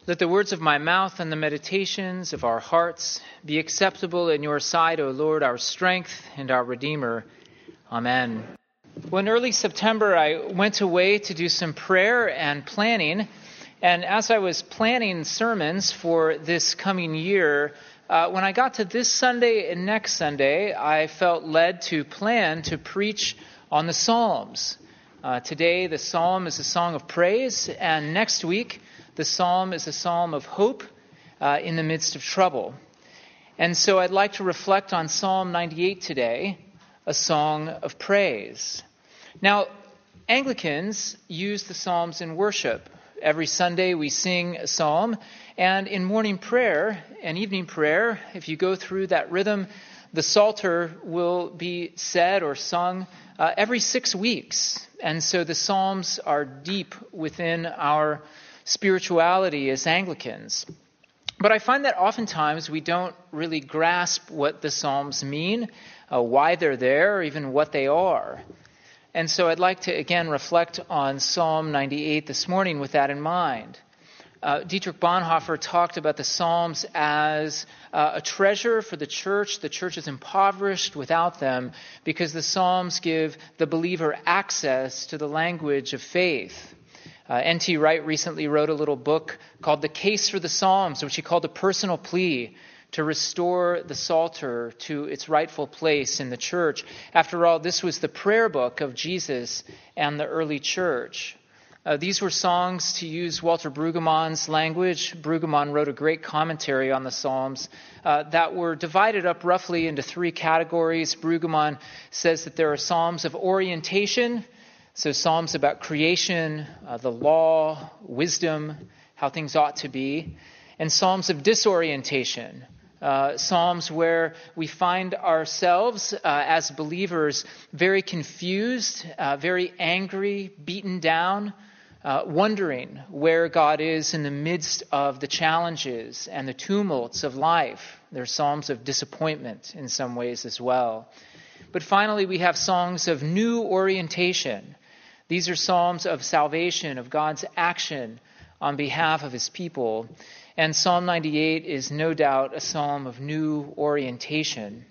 Let the words of my mouth and the meditations of our hearts be acceptable in your sight, O Lord, our strength and our Redeemer. Amen. Well, in early September, I went away to do some prayer and planning. And as I was planning sermons for this coming year, when I got to this Sunday and next Sunday, I felt led to plan to preach on the Psalms. Today, the Psalm is a song of praise, and next week, the Psalm is a psalm of hope in the midst of trouble. And so I'd like to reflect on Psalm 98 today, a song of praise. Now, Anglicans use the Psalms in worship. Every Sunday we sing a psalm, and in morning prayer and evening prayer, if you go through that rhythm, the Psalter will be said or sung every 6 weeks. And so the Psalms are deep within our spirituality as Anglicans. But I find that oftentimes we don't really grasp what the Psalms mean, why they're there, or even what they are. And so I'd like to again reflect on Psalm 98 this morning with that in mind. Dietrich Bonhoeffer talked about the Psalms as a treasure for the church. The church is impoverished without them because the Psalms give the believer access to the language of faith. N.T. Wright recently wrote a little book called The Case for the Psalms, which he called a personal plea to restore the Psalter to its rightful place in the church. After all, this was the prayer book of Jesus and the early church. These were songs, to use Walter Brueggemann's language. Brueggemann wrote a great commentary on the Psalms that were divided up roughly into 3 categories. Brueggemann says that there are psalms of orientation, so psalms about creation, the law, wisdom, how things ought to be, and psalms of disorientation, psalms where we find ourselves as believers very confused, very angry, beaten down, wondering where God is in the midst of the challenges and the tumults of life. They're psalms of disappointment in some ways as well. But finally, we have songs of new orientation. These are psalms of salvation, of God's action on behalf of his people. And Psalm 98 is no doubt a psalm of new orientation.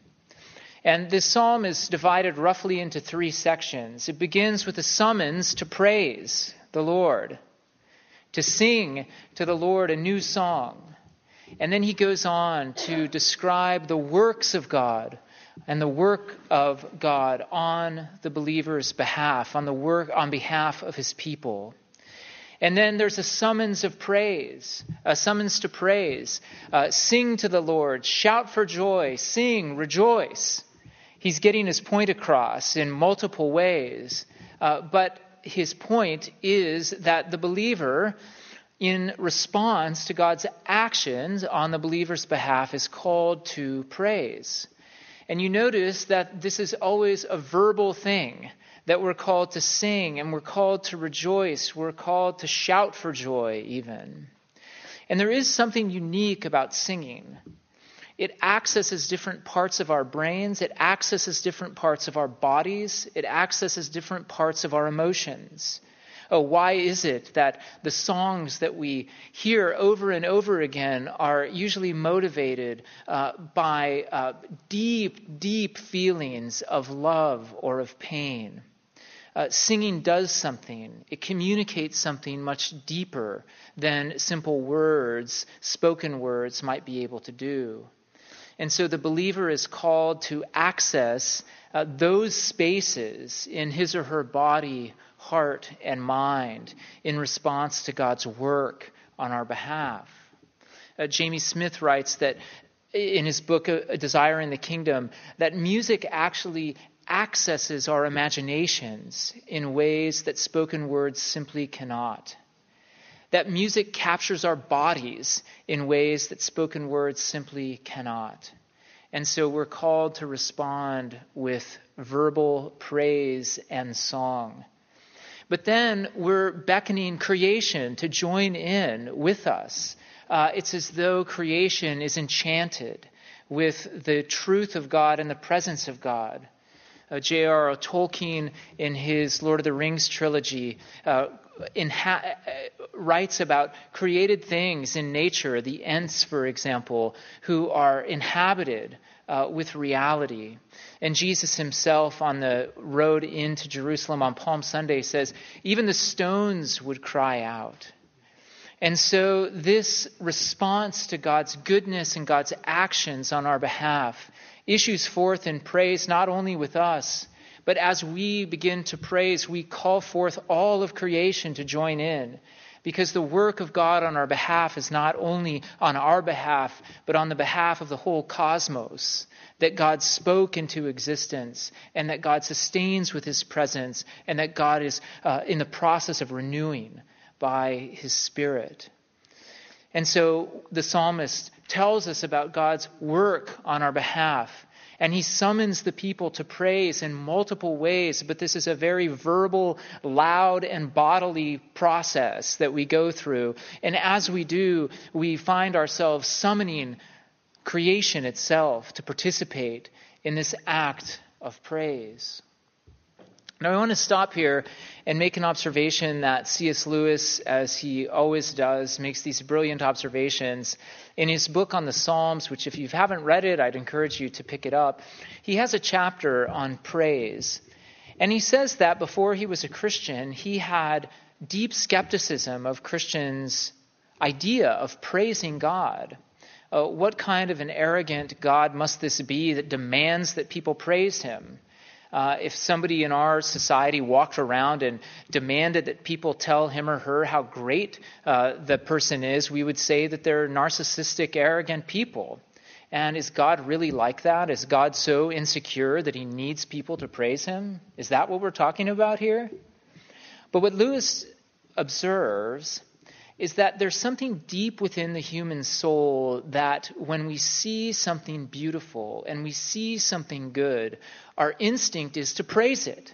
And this psalm is divided roughly into 3 sections. It begins with a summons to praise the Lord, to sing to the Lord a new song. And then he goes on to describe the works of God and the work of God on the believer's behalf, on behalf of his people. And then there's a summons of praise, a summons to praise. Sing to the Lord, shout for joy, sing, rejoice. He's getting his point across in multiple ways. But his point is that the believer, in response to God's actions on the believer's behalf, is called to praise. And you notice that this is always a verbal thing, that we're called to sing and we're called to rejoice. We're called to shout for joy even. And there is something unique about singing. It accesses different parts of our brains. It accesses different parts of our bodies. It accesses different parts of our emotions. Why is it that the songs that we hear over and over again are usually motivated by deep, deep feelings of love or of pain? Singing does something. It communicates something much deeper than simple words, spoken words, might be able to do. And so the believer is called to access those spaces in his or her body, heart, and mind in response to God's work on our behalf. Jamie Smith writes that in his book, A Desire in the Kingdom, that music actually accesses our imaginations in ways that spoken words simply cannot. That music captures our bodies in ways that spoken words simply cannot. And so we're called to respond with verbal praise and song. But then we're beckoning creation to join in with us. It's as though creation is enchanted with the truth of God and the presence of God. J.R.R. Tolkien, in his Lord of the Rings trilogy, writes about created things in nature, the Ents, for example, who are inhabited with reality. And Jesus himself on the road into Jerusalem on Palm Sunday says, even the stones would cry out. And so this response to God's goodness and God's actions on our behalf issues forth in praise not only with us, but as we begin to praise, we call forth all of creation to join in. Because the work of God on our behalf is not only on our behalf, but on the behalf of the whole cosmos, that God spoke into existence, and that God sustains with his presence, and that God is in the process of renewing by his Spirit. And so the psalmist tells us about God's work on our behalf. And he summons the people to praise in multiple ways, but this is a very verbal, loud, and bodily process that we go through. And as we do, we find ourselves summoning creation itself to participate in this act of praise. Now I want to stop here and make an observation that C.S. Lewis, as he always does, makes these brilliant observations. In his book on the Psalms, which if you haven't read it, I'd encourage you to pick it up, he has a chapter on praise. And he says that before he was a Christian, he had deep skepticism of Christians' idea of praising God. What kind of an arrogant God must this be that demands that people praise him? If somebody in our society walked around and demanded that people tell him or her how great the person is, we would say that they're narcissistic, arrogant people. And is God really like that? Is God so insecure that he needs people to praise him? Is that what we're talking about here? But what Lewis observes is that there's something deep within the human soul that when we see something beautiful and we see something good, our instinct is to praise it.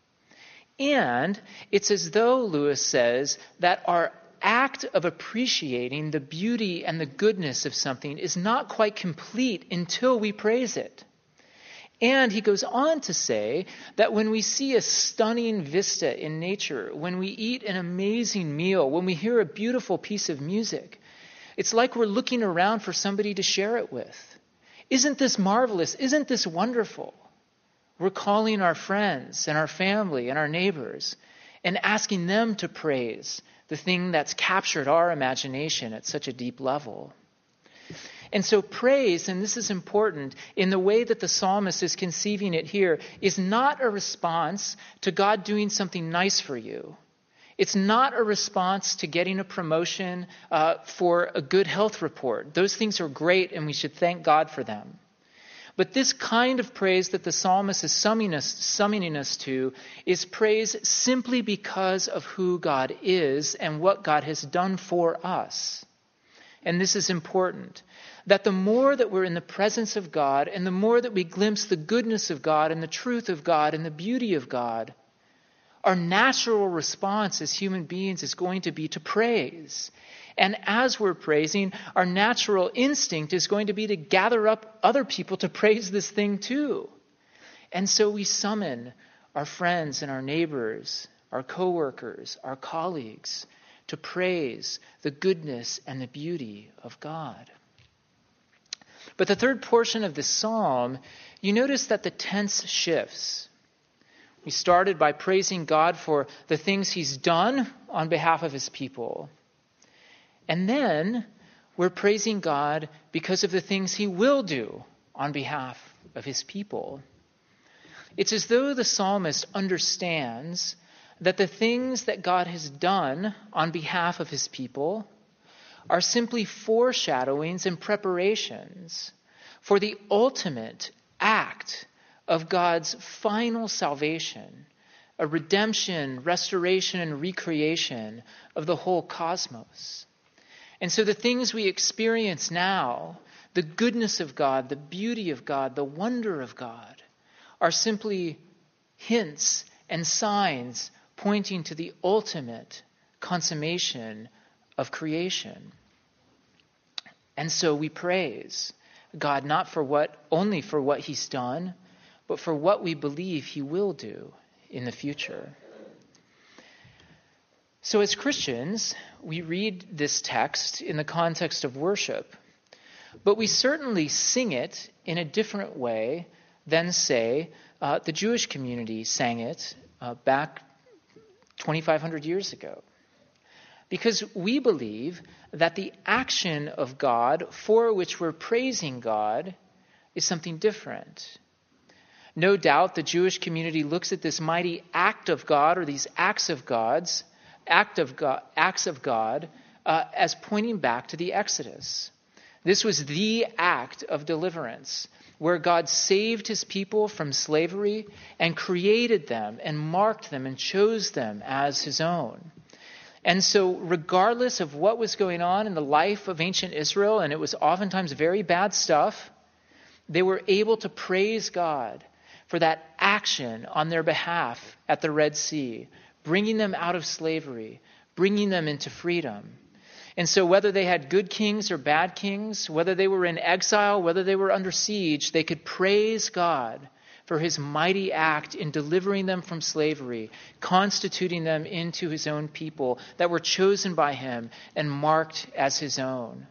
And it's as though, Lewis says, that our act of appreciating the beauty and the goodness of something is not quite complete until we praise it. And he goes on to say that when we see a stunning vista in nature, when we eat an amazing meal, when we hear a beautiful piece of music, it's like we're looking around for somebody to share it with. Isn't this marvelous? Isn't this wonderful? We're calling our friends and our family and our neighbors and asking them to praise the thing that's captured our imagination at such a deep level. And so praise, and this is important, in the way that the psalmist is conceiving it here, is not a response to God doing something nice for you. It's not a response to getting a promotion for a good health report. Those things are great, and we should thank God for them. But this kind of praise that the psalmist is summoning us to is praise simply because of who God is and what God has done for us. And this is important, that the more that we're in the presence of God and the more that we glimpse the goodness of God and the truth of God and the beauty of God, our natural response as human beings is going to be to praise. And as we're praising, our natural instinct is going to be to gather up other people to praise this thing too. And so we summon our friends and our neighbors, our coworkers, our colleagues, to praise the goodness and the beauty of God. But the third portion of this psalm, you notice that the tense shifts. We started by praising God for the things he's done on behalf of his people. And then we're praising God because of the things he will do on behalf of his people. It's as though the psalmist understands that the things that God has done on behalf of his people are simply foreshadowings and preparations for the ultimate act of God's final salvation, a redemption, restoration, and recreation of the whole cosmos. And so the things we experience now, the goodness of God, the beauty of God, the wonder of God, are simply hints and signs pointing to the ultimate consummation of creation. And so we praise God not only for what he's done, but for what we believe he will do in the future. So as Christians, we read this text in the context of worship, but we certainly sing it in a different way than, say, the Jewish community sang it back 2,500 years ago. Because we believe that the action of God for which we're praising God is something different. No doubt the Jewish community looks at this mighty act of God, or these acts of God, as pointing back to the Exodus. This was the act of deliverance, where God saved his people from slavery and created them and marked them and chose them as his own. And so regardless of what was going on in the life of ancient Israel, and it was oftentimes very bad stuff, they were able to praise God for that action on their behalf at the Red Sea, bringing them out of slavery, bringing them into freedom. And so whether they had good kings or bad kings, whether they were in exile, whether they were under siege, they could praise God for his mighty act in delivering them from slavery, constituting them into his own people that were chosen by him and marked as his own.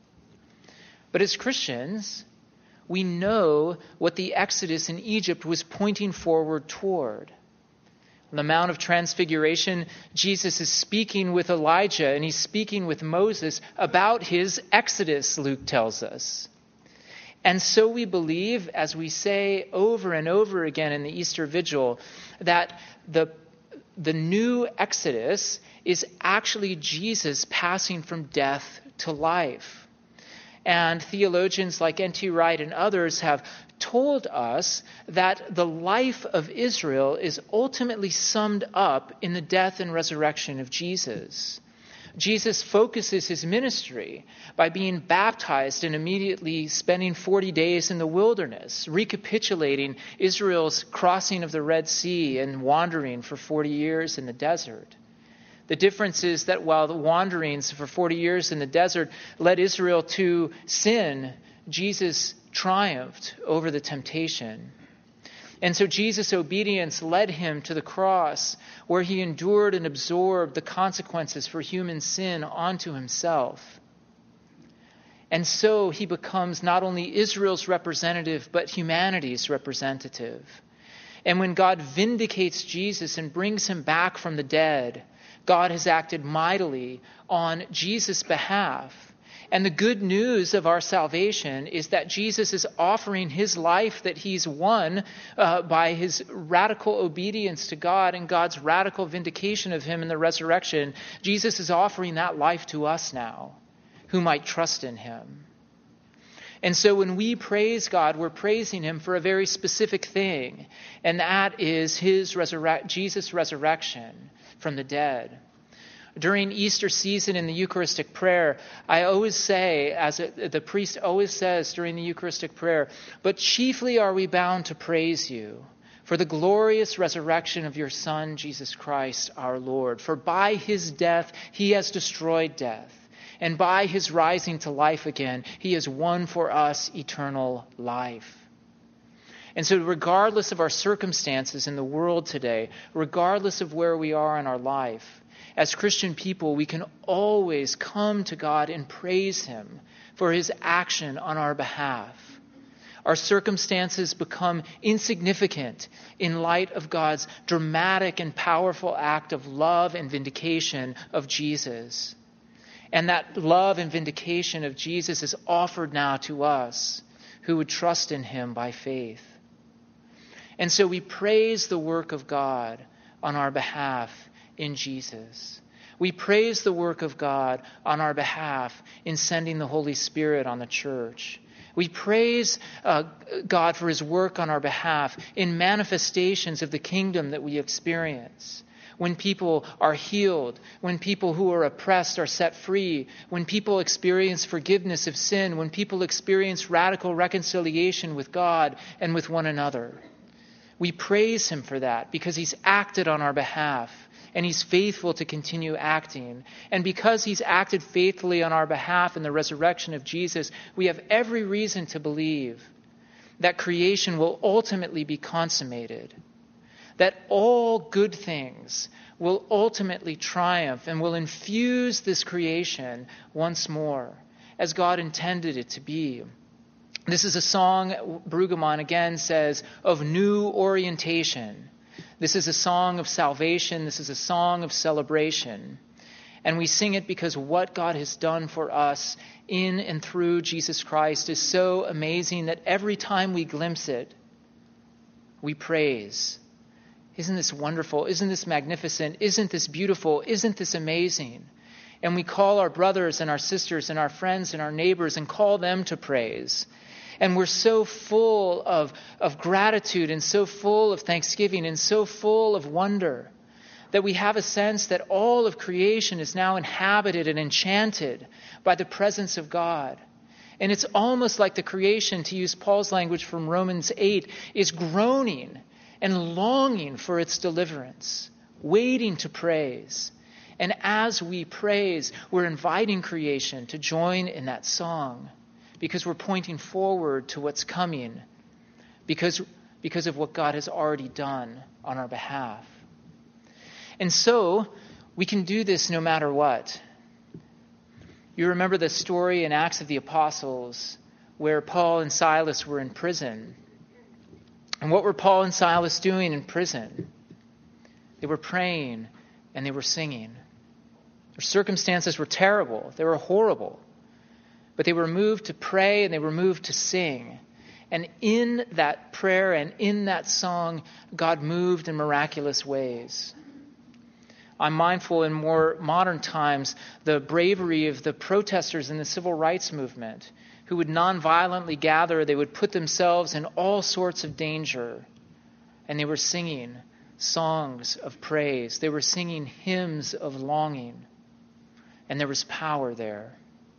But as Christians, we know what the Exodus in Egypt was pointing forward toward. On the Mount of Transfiguration, Jesus is speaking with Elijah and he's speaking with Moses about his Exodus, Luke tells us. And so we believe, as we say over and over again in the Easter Vigil, that the new Exodus is actually Jesus passing from death to life. And theologians like N.T. Wright and others have told us that the life of Israel is ultimately summed up in the death and resurrection of Jesus. Jesus focuses his ministry by being baptized and immediately spending 40 days in the wilderness, recapitulating Israel's crossing of the Red Sea and wandering for 40 years in the desert. The difference is that while the wanderings for 40 years in the desert led Israel to sin, Jesus triumphed over the temptation. And so Jesus' obedience led him to the cross, where he endured and absorbed the consequences for human sin onto himself. And so he becomes not only Israel's representative, but humanity's representative. And when God vindicates Jesus and brings him back from the dead, God has acted mightily on Jesus' behalf. And the good news of our salvation is that Jesus is offering his life that he's won by his radical obedience to God and God's radical vindication of him in the resurrection. Jesus is offering that life to us now, who might trust in him. And so when we praise God, we're praising him for a very specific thing, and that is Jesus' resurrection from the dead. During Easter season in the Eucharistic prayer, I always say, the priest always says during the Eucharistic prayer, "But chiefly are we bound to praise you for the glorious resurrection of your Son, Jesus Christ, our Lord. For by his death he has destroyed death, and by his rising to life again, he has won for us eternal life." And so regardless of our circumstances in the world today, regardless of where we are in our life, as Christian people, we can always come to God and praise him for his action on our behalf. Our circumstances become insignificant in light of God's dramatic and powerful act of love and vindication of Jesus. And that love and vindication of Jesus is offered now to us who would trust in him by faith. And so we praise the work of God on our behalf in Jesus. We praise the work of God on our behalf in sending the Holy Spirit on the church. We praise God for his work on our behalf in manifestations of the kingdom that we experience. When people are healed, when people who are oppressed are set free, when people experience forgiveness of sin, when people experience radical reconciliation with God and with one another. We praise him for that because he's acted on our behalf. And he's faithful to continue acting. And because he's acted faithfully on our behalf in the resurrection of Jesus, we have every reason to believe that creation will ultimately be consummated, that all good things will ultimately triumph and will infuse this creation once more as God intended it to be. This is a song, Brueggemann again says, of new orientation. This is a song of salvation. This is a song of celebration. And we sing it because what God has done for us in and through Jesus Christ is so amazing that every time we glimpse it, we praise. Isn't this wonderful? Isn't this magnificent? Isn't this beautiful? Isn't this amazing? And we call our brothers and our sisters and our friends and our neighbors and call them to praise. And we're so full of gratitude and so full of thanksgiving and so full of wonder that we have a sense that all of creation is now inhabited and enchanted by the presence of God. And it's almost like the creation, to use Paul's language from Romans 8, is groaning and longing for its deliverance, waiting to praise. And as we praise, we're inviting creation to join in that song because we're pointing forward to what's coming because of what God has already done on our behalf. And so we can do this no matter what. You remember the story in Acts of the Apostles where Paul and Silas were in prison. And what were Paul and Silas doing in prison? They were praying and they were singing. Their circumstances were terrible. They were horrible. But they were moved to pray and they were moved to sing. And in that prayer and in that song, God moved in miraculous ways. I'm mindful in more modern times the bravery of the protesters in the civil rights movement who would nonviolently gather. They would put themselves in all sorts of danger. And they were singing songs of praise. They were singing hymns of longing. And there was power there.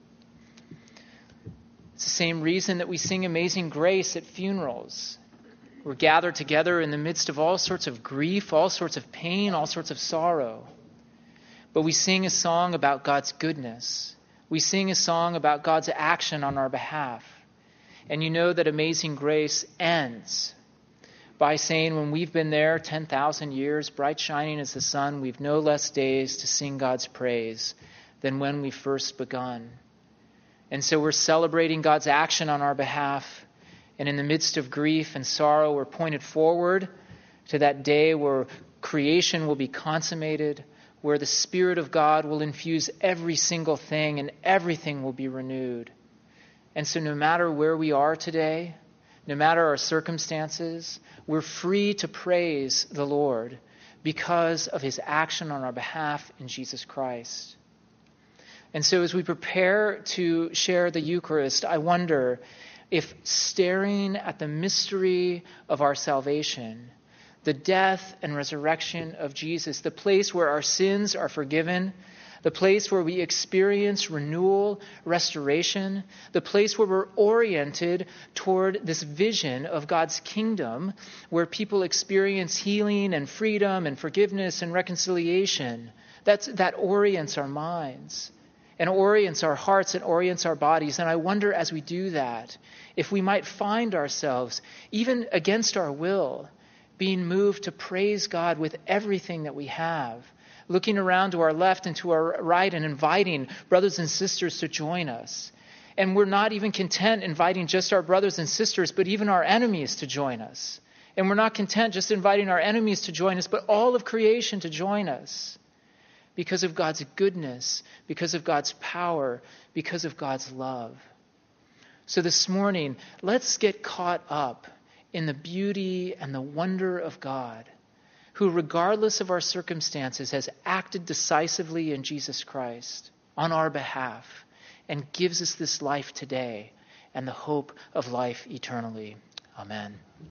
It's the same reason that we sing Amazing Grace at funerals. We're gathered together in the midst of all sorts of grief, all sorts of pain, all sorts of sorrow. But we sing a song about God's goodness. We sing a song about God's action on our behalf. And you know that Amazing Grace ends by saying when we've been there 10,000 years, bright shining as the sun, we've no less days to sing God's praise than when we first begun. And so we're celebrating God's action on our behalf. And in the midst of grief and sorrow, we're pointed forward to that day where creation will be consummated, where the Spirit of God will infuse every single thing and everything will be renewed. And so no matter where we are today, no matter our circumstances, we're free to praise the Lord because of his action on our behalf in Jesus Christ. And so as we prepare to share the Eucharist, I wonder if staring at the mystery of our salvation, the death and resurrection of Jesus, the place where our sins are forgiven, the place where we experience renewal, restoration, the place where we're oriented toward this vision of God's kingdom, where people experience healing and freedom and forgiveness and reconciliation, that orients our minds and orients our hearts and orients our bodies. And I wonder as we do that, if we might find ourselves, even against our will, being moved to praise God with everything that we have, looking around to our left and to our right and inviting brothers and sisters to join us. And we're not even content inviting just our brothers and sisters, but even our enemies to join us. And we're not content just inviting our enemies to join us, but all of creation to join us. Because of God's goodness, because of God's power, because of God's love. So this morning, let's get caught up in the beauty and the wonder of God, who, regardless of our circumstances, has acted decisively in Jesus Christ on our behalf and gives us this life today and the hope of life eternally. Amen.